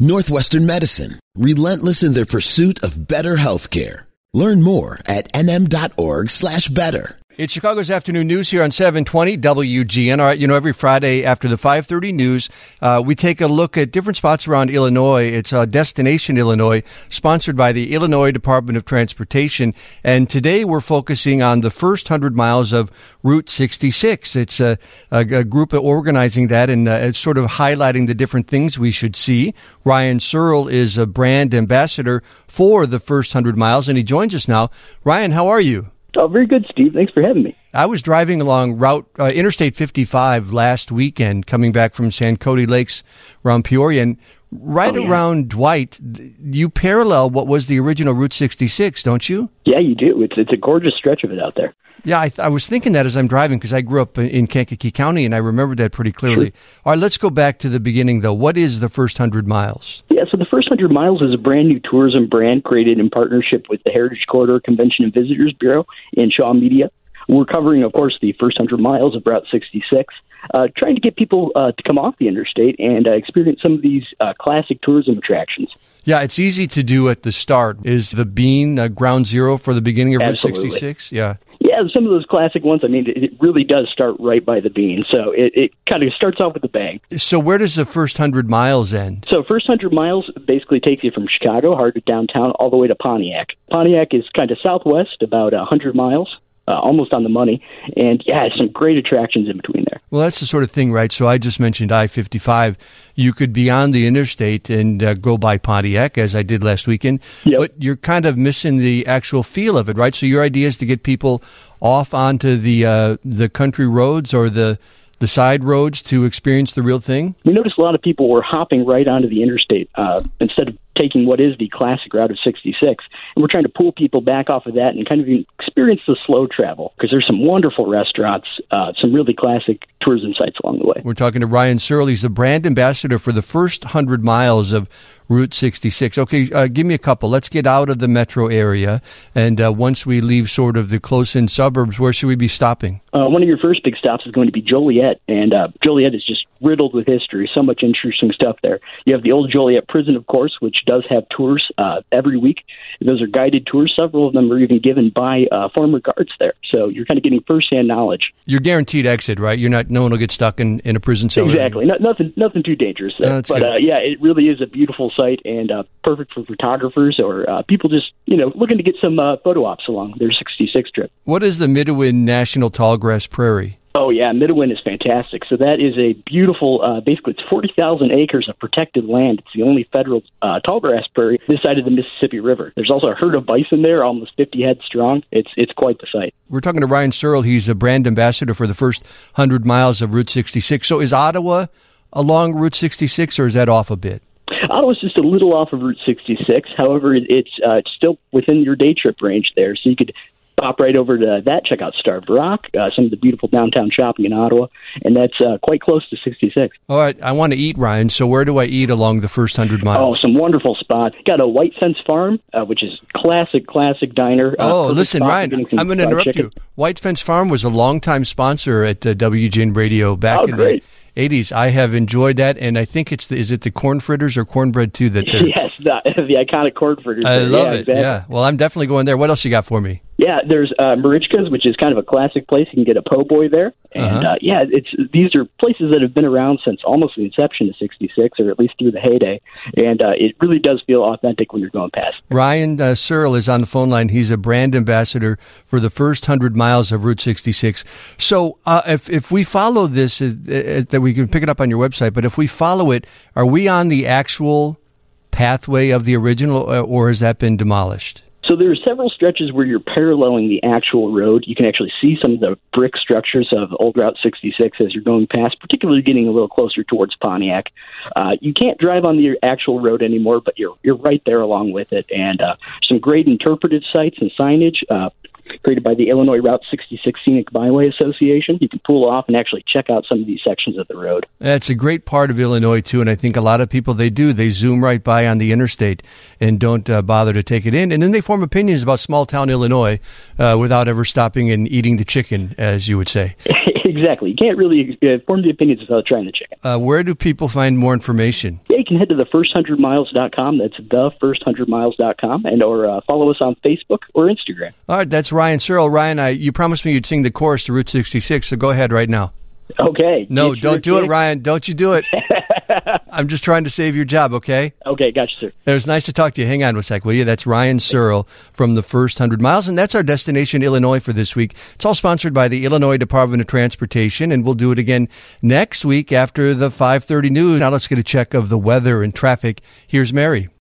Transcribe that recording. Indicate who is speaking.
Speaker 1: Northwestern Medicine, relentless in their pursuit of better healthcare. Learn more at nm.org/better.
Speaker 2: It's Chicago's Afternoon News here on 720 WGN. All right, every Friday after the 5:30 news, we take a look at different spots around Illinois. It's Destination Illinois, sponsored by the Illinois Department of Transportation. And today we're focusing on the first 100 miles of Route 66. It's a group organizing that, and it's sort of highlighting the different things we should see. Ryan Searle is a brand ambassador for the first 100 miles, and he joins us now. Ryan, how are you?
Speaker 3: Oh, very good, Steve. Thanks for having me.
Speaker 2: I was driving along Interstate 55 last weekend, coming back from San Cody Lakes around Peoria, and around Dwight, you parallel what was the original Route 66, don't you?
Speaker 3: Yeah, you do. It's a gorgeous stretch of it out there.
Speaker 2: Yeah, I was thinking that as I'm driving, because I grew up in Kankakee County, and I remembered that pretty clearly. Sure. All right, let's go back to the beginning, though. What is the first 100 miles? Yeah,
Speaker 3: so the first 100 miles is a brand new tourism brand created in partnership with the Heritage Corridor Convention and Visitors Bureau and Shaw Media. We're covering, of course, the first 100 miles of Route 66, trying to get people to come off the interstate and experience some of these classic tourism attractions.
Speaker 2: Yeah, it's easy to do at the start. Is the Bean ground zero for the beginning of Route 66? Yeah.
Speaker 3: Yeah, some of those classic ones, it really does start right by the Bean. So it kind of starts off with a bang.
Speaker 2: So where does the first 100 miles end?
Speaker 3: So first 100 miles basically takes you from Chicago, heart of downtown, all the way to Pontiac. Pontiac is kind of southwest, about 100 miles. Almost on the money, and some great attractions in between there.
Speaker 2: Well, that's the sort of thing, right? So I just mentioned I-55. You could be on the interstate and go by Pontiac, as I did last weekend, but you're kind of missing the actual feel of it, right? So your idea is to get people off onto the country roads or the side roads to experience the real thing?
Speaker 3: We noticed a lot of people were hopping right onto the interstate instead of taking what is the classic route of 66. And we're trying to pull people back off of that and kind of experience the slow travel, because there's some wonderful restaurants, some really classic tourism sites along the way.
Speaker 2: We're talking to Ryan Searle. He's the brand ambassador for the first 100 miles of Route 66. Okay, give me a couple. Let's get out of the metro area. And once we leave sort of the close-in suburbs, where should we be stopping?
Speaker 3: One of your first big stops is going to be Joliet. And Joliet is just riddled with history. So much interesting stuff there. You have the old Joliet prison, of course, which does have tours every week. Those are guided tours. Several of them are even given by former guards there. So you're kind of getting firsthand knowledge.
Speaker 2: You're guaranteed exit, right? No one will get stuck in a prison cell.
Speaker 3: Exactly. Nothing too dangerous there. But it really is a beautiful site and perfect for photographers or people just, looking to get some photo ops along their 66 trip.
Speaker 2: What is the Midwin National Tallgrass Prairie?
Speaker 3: Oh, yeah, Midwin is fantastic. So that is a beautiful, basically it's 40,000 acres of protected land. It's the only federal tallgrass prairie this side of the Mississippi River. There's also a herd of bison there, almost 50 head strong. It's quite the site.
Speaker 2: We're talking to Ryan Searle. He's a brand ambassador for the first 100 miles of Route 66. So is Ottawa along Route 66, or is that off a bit?
Speaker 3: Ottawa's just a little off of Route 66. However, it's still within your day trip range there, so you could pop right over to that, check out Starved Rock, some of the beautiful downtown shopping in Ottawa, and that's quite close to 66.
Speaker 2: All right, I want to eat, Ryan, so where do I eat along the first 100 miles?
Speaker 3: Oh, some wonderful spots. Got a White Fence Farm, which is classic diner.
Speaker 2: Listen, Ryan, I'm going to interrupt you. White Fence Farm was a longtime sponsor at WGN Radio back in the 80s. I have enjoyed that, and I think is it the corn fritters or cornbread too?
Speaker 3: Yes, the iconic corn fritters.
Speaker 2: I love it. Exactly. Yeah. Well, I'm definitely going there. What else you got for me?
Speaker 3: Yeah, there's Marichka's, which is kind of a classic place. You can get a po' boy there. And, these are places that have been around since almost the inception of 66, or at least through the heyday. And it really does feel authentic when you're going past.
Speaker 2: Ryan Searle is on the phone line. He's a brand ambassador for the first 100 miles of Route 66. So if we follow this, that we can pick it up on your website, but if we follow it, are we on the actual pathway of the original, or has that been demolished?
Speaker 3: So there are several stretches where you're paralleling the actual road. You can actually see some of the brick structures of Old Route 66 as you're going past, particularly getting a little closer towards Pontiac. You can't drive on the actual road anymore, but you're right there along with it. And some great interpretive sites and signage. created by the Illinois Route 66 Scenic Byway Association. You can pull off and actually check out some of these sections of the road.
Speaker 2: That's a great part of Illinois, too, and I think a lot of people, they zoom right by on the interstate and don't bother to take it in, and then they form opinions about small-town Illinois without ever stopping and eating the chicken, as you would say.
Speaker 3: Exactly. You can't really form the opinions without trying the chicken.
Speaker 2: Where do people find more information?
Speaker 3: Yeah, you can head to thefirst100miles.com. That's thefirst100miles.com, or follow us on Facebook or Instagram.
Speaker 2: All right, that's Ryan Searle. Ryan, you promised me you'd sing the chorus to Route 66, so go ahead right now.
Speaker 3: Okay.
Speaker 2: No, don't do it, Ryan. Don't you do it. I'm just trying to save your job, okay?
Speaker 3: Okay, gotcha, sir.
Speaker 2: It was nice to talk to you. Hang on a sec, will you? That's Ryan Searle from the First 100 Miles, and that's our Destination Illinois for this week. It's all sponsored by the Illinois Department of Transportation, and we'll do it again next week after the 5:30 news. Now let's get a check of the weather and traffic. Here's Mary.